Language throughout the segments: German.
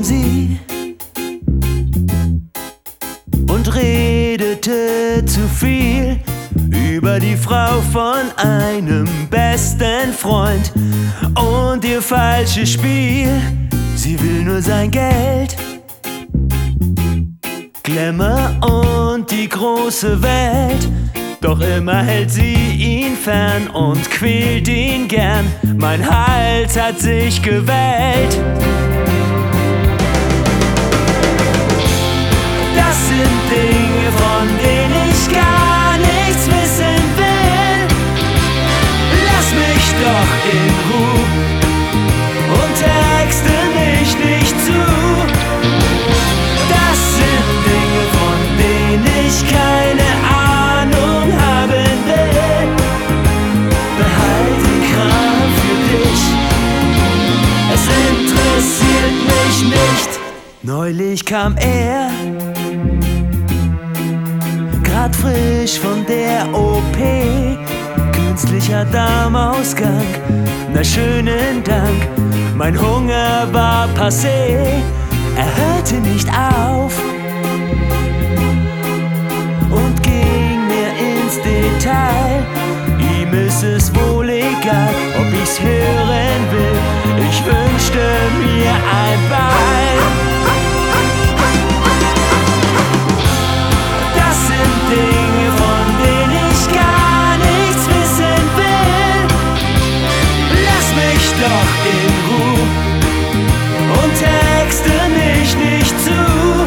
sie und redete zu viel über die Frau von einem besten Freund und ihr falsches Spiel. Sie will nur sein Geld, Glamour und die große Welt. Doch immer hält sie ihn fern und quält ihn gern. Mein Hals hat sich gewellt. Das sind Dinge, von denen ich gar nichts wissen will. Lass mich doch in Ruhe und texte mich nicht zu. Das sind Dinge, von denen ich keine Ahnung haben will. Behalt den Kram für dich, es interessiert mich nicht. Neulich kam er, grad frisch von der OP, künstlicher Darmausgang, na schönen Dank. Mein Hunger war passé, er hörte nicht auf und ging mir ins Detail. Ihm ist es wohl egal, ob ich's hören will. Ich wünschte mir ein Bein. Das sind Dinge, von denen ich gar nichts wissen will. Lass mich doch in Ruhe und texte mich nicht zu.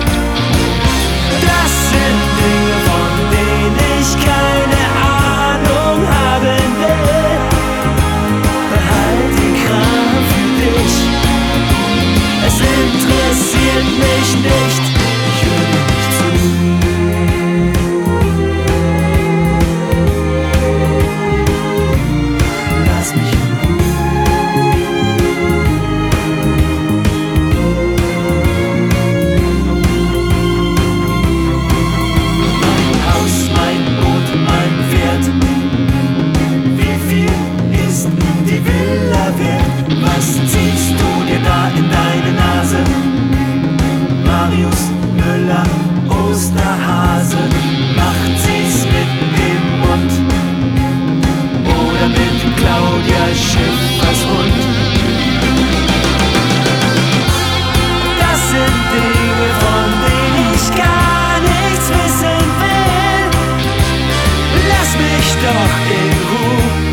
Das sind Dinge, von denen ich keine Ahnung haben will. Behalt den Kram für dich, es interessiert mich nicht. Ich höre nicht zu. Lass mich in Ruhe. Mein Haus, mein Boot, mein Pferd. Wie viel ist die Villa wert? Was ziehst du dir da in deine Nase? Marius Müller, Osterhase, macht sie's mit dem Mund oder mit Claudia Schiffers Hund? Das sind Dinge, von denen ich gar nichts wissen will. Lass mich doch in Ruhe